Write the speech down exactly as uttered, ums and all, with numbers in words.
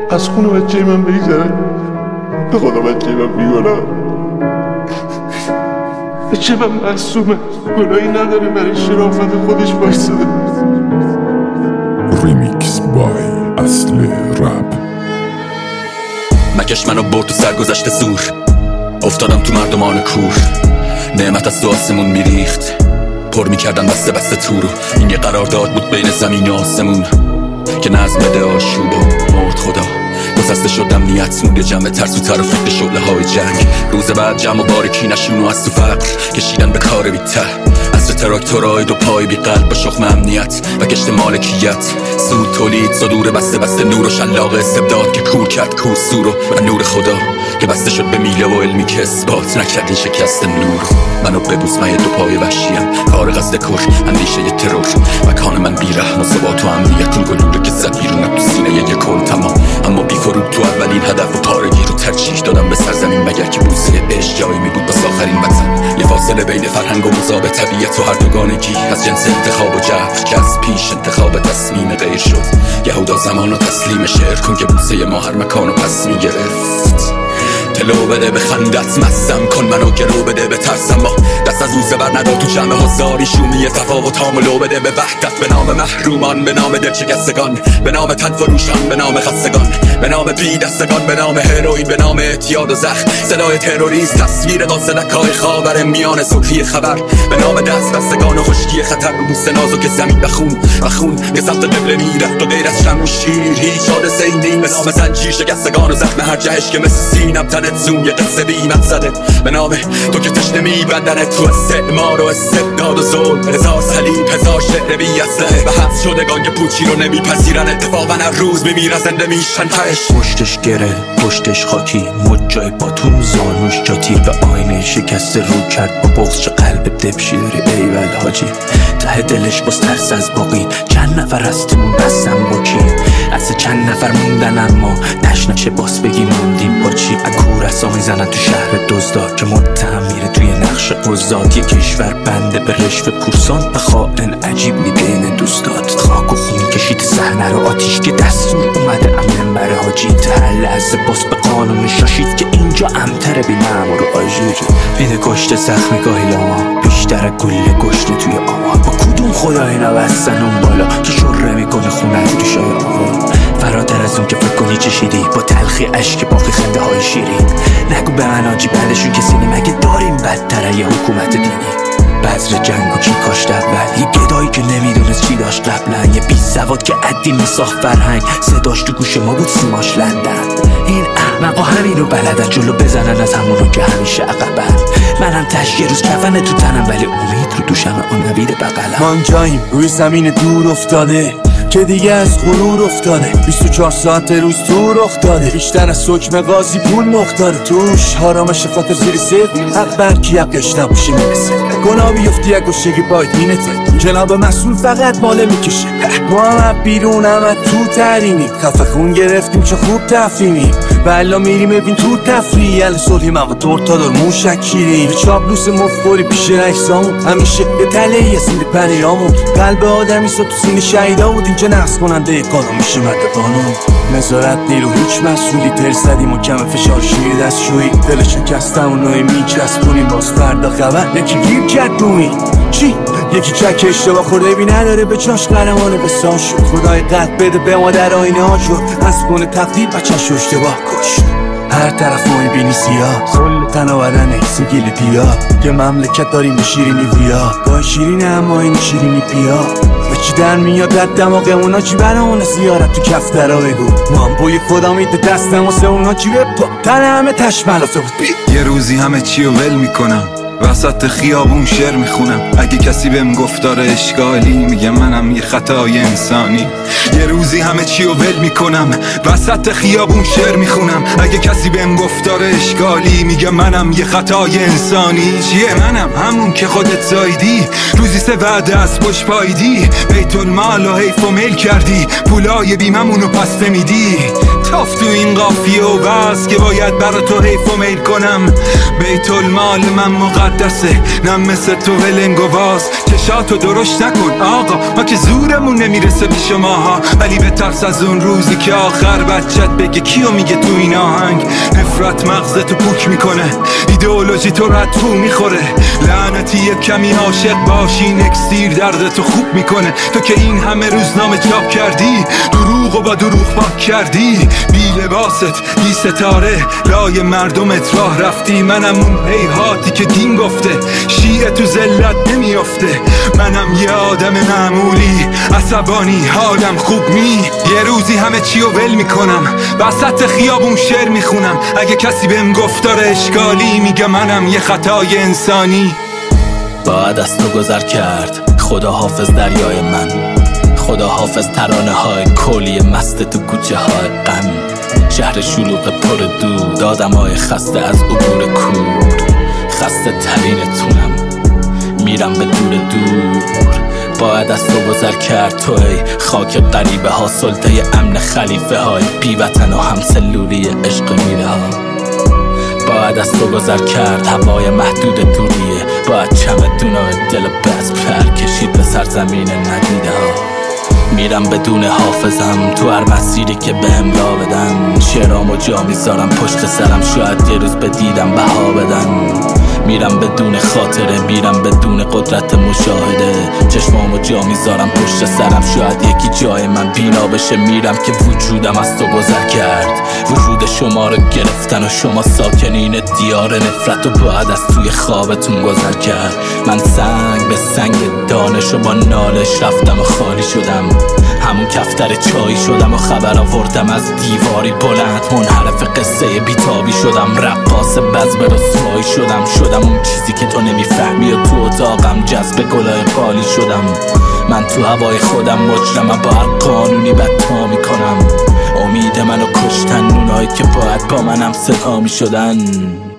از خون بچه من بگذره. به خدا بچه من بیگناه، بچه من معصومه، گناهی نداره، برای شرافت خودش بایستده. ریمیکس بای اصل رپ. مکش منو برد تو سرگذشت زور، افتادم تو مردمان کور. نعمت از تو آسمون میریخت، پر میکردن بسته بسته تو رو. این یه قرارداد بود بین زمین و آسمون که نظم بده آشوب و مرد خدا. گسسته شدم نیت مونده جمع ترس و تر و فکر شعله های جنگ. روز بعد جمع و بارکی نشون و از تو فقر کشیدن به کار بی ته. عصر تراکتورهای دو پای بی قلب به شخم امنیت و کشت مالکیت. سود تولید صدور بسته بسته نور و شلاق استبداد که کور کرد کور سور و نور خدا که بسته شد به میله و علمی که اثبات نکرد این شکست نور. منو ببوس، من یه دو پای وحشیم، کار قصد کر، اندیشه یه ترور. مکان من بی رحم و ثبات و امنیت، اون گلوله که زد بیرونم تو سینه یه کل تمام. اما بی فرود تو اولین هدف و پارگی رو ترجیح دادم به سرزمین، مگر که بوسه عشق جایی می بود بس آخرین وطن. یه فاصله بین فرهنگ و مذاب طبیعت و هر دوگانگی، از جنس انتخاب و جبر که از پیش انتخاب تصمیم غیر شد. یهودا زمان و تسلیم شعر کن که بوسه ما هر مکان و پس می گرفت. تلو بده به خندت مستم کن، منو گرو بده به ترسم، با دست از روزه بر ندار تو جمع هزاری شومی تفاوت هاملو بده به وحدت. به نام محرومان، به نام دلشکستگان، به نام تن فروشان، به نام خستگان، به نام بی دستگان، به نام هروئین، به نام اعتیاد و زخم. صدای تروریست، تصویر قاصدکای خاور میان سرخی خبر. به نام دست بستگان و خشکی خطر، به بوسه نازک زمین و خون و خون که سمت قبله میرفت و غیر از شم و شیر هیچ حادثه این نیست. به نام زنجیر شکستگان و زخم هر جهش که مثل سینم تنت زون یه قصه بی مقصده. به نام تو که تشنه میبندنت تو استعمار و استبداد و ظلم. هزار صلیب، هزار شعر بی اسلحه و حبس شدگان که پوچی رو نمیپذیرن. اتفاقا هر روز میمیرن زنده میشن تهش. پشتش گره، پشتش خاکی، مجای باتون زانوش جاتی. به آینه شکست رو کرد با بغض چه قلب دبشی داری ایول حاجی. ته دلش باز ترس از باقی، چند نفر هستمون بستم با کی. از چند نفر موندن اما تشنه چه باس بگی موندیم با چی. اکور اصا میزنن تو شهر دزدار که متهم میره توی نقش قضات. یه کشور بنده به رشوه پورسان و خائن عجیب می بین دوستات. خاک و خون کشید صحنه رو آتیش که دستور اومده امن بر حاجی. هر لحظه باز به قانون شاشید که اینجا امتر بی مامور و آژیر. بینه کشته زخم گاهی لاما، بیشتر گله گشته توی آما. با کدوم خدا اینا بستن اون بالا که شره میکنه خونه رو شای آقا. فراتر از اون که فکر کنی چشیدی با تلخی عشق باقی خنده های شیرین. نگو به من آجی بعدشون کسی نی، مگه داریم بدتره یه حکومت دینی. بذر جنگو کی کاشت اول، یه گدایی که نمیدونست چی داشت قبلا. یه بی سواد که عدی میساخت فرهنگ، صداش تو گوش ما بود سیماش لندن. این احمقا همین رو بلدن جلو بزنن از همونو که همیشه عقبن. منم تش یه روز کفن تو تنم ولی امید رو دوشم آن نوید بغلم. ما جاییم روی زمین دور افتاده که دیگه از غرور افتاده. بیست و چهار ساعت روز تو رخ داده، بیشتر از حکم قاضی پول مختاره. توش حرامش خاطر زیر سیف حق برکی حقش نباشه میرسه. گناه بیفتی یک گوشگی باید مینته، جناب مسئول فقط ماله میکشه. ما هم بیرون هم تو ترینیم، خفه خون گرفتیم چه خوب تفریمیم. بلا میریم ببین تو تفریح ال صلحی مقا دور تا دور موشک شیریم. چابلوس مفخوری پیش رکسامون، همیشه یه تله یه سینده پریامون. قلب آدمی سا تو سینه شهیدا بود، اینجا نقص کننده قانون میشه مرد قانون. نظارت نیرو هیچ مسئولی ترسدیم و کم فشار شیر دستشویی. دلشون کستم و نوعی میچسبونیم باز فردا خبر یکی گیر کرد دومی. چی؟ یکی چک اشتباه خورده بی نداره به چاش قرمانه به سان شد. خدای قد بده به ما در آینه ها شد، از کنه تقدیر بچه‌ش اشتباه کشت. هر طرف ما بینی سیاه، کل تن و بدن سگیل پیا. یه مملکت داریم به شیرینی ویا، گاه شیرینه اما این شیرینی پیا. به چی در میاد رد دماغمونا چی برامونه زیارت تو کفترها بگو. ما هم بوی خدا میده دستم واسه اونا چی بپا تن همه تشملافه بود بی. یه روزی همه چی رو ول میکنم، وسط خیابون شعر میخونم. اگه کسی بهم گفت داره اشکالی، میگه منم یه خطای انسانی. یه روزی همه چی رو ول میکنم، وسط خیابون شعر میخونم. اگه کسی بهم گفت داره اشکالی، میگه منم یه خطای انسانی. چیه منم همون که خودت زایدی، روزی سه وعده از پشت پایدی. بیت المال و حیف و میل کردی، پولای بیممونو پس نمیدی. تاف تو این قافیه و بس که باید برا تو حیف و میل کنم. بیت المال من مقدسه، نه مثل تو ولنگ و باز چشاتو درشت نکن آقا، ما که زورمون نمیرسه به شماها، ولی به ترس از اون روزی که آخر بچت بگه کیو میگه تو این آهنگ. نفرت مغزتو پوک میکنه، ایدئولوژی تو ردفو میخوره، لعنتی یک کمی عاشق باشی نکستیر دردتو خوب میکنه. تو که این همه روزنامه چاپ کردی، دروغ و با دروغ پاک کردی، بی لباست بی ستاره لای مردمت راه رفتی. منم اون هیهاتی که دین گفته شیعه تو ذلت نمیافته، منم یه آدم معمولی عصبانی حالم خوب نی. یه روزی همه چی رو ول میکنم، وسط خیابون شعر میخونم، اگه کسی بهم گفتار اشکالی میگه منم یه خطای انسانی. باید از تو گذر کرد، خدا حافظ دریای من، خدا حافظ ترانه های کلی مست تو کوچه های غم، شهر شلوغ پر دود، آدم های خسته از عبور کور، خسته ترینتونم میرم به دور دور. باید از تو گذر کرد تو ای خاک غریبه ها، سلطه امن خلیفه های بی وطن و همسلولی عشق میره ها. باید از تو گذر کرد هوای محدود دوریه، باید چمدونای دل بز پر کشید به سرزمین ندیده ها. میرم بدون حافظم تو هر مسیری که بهم راه بدن، شعرامو جا میذارم پشت سرم، شاید یه روز به دیدم بها بدن. میرم بدون خاطره، میرم بدون قدرت مشاهده، چشمامو جا میذارم پشت سرم، شاید یکی جای من بینا بشه. میرم که وجودم از تو گذر کرد، وجود شما رو گرفتن و شما ساکنین دیار نفرت و باید از توی خوابتون گذر کرد. من سنگ به سنگ دانش و با نالش رفتم و خالی شدم، همون کفتر چایی شدم و خبر آوردم از دیواری بلند، منحرف قصه بیتابی شدم، رقاص بزم رسوایی شدم، شدم اون چیزی که تو نمیفهمی و تو اتاقم جذب گلای قالی شدم. من تو هوای خودم مجرمم، با هر قانونی بدتا میکنم، امید منو کشتن اونایی که باید با منم صدا میشدن.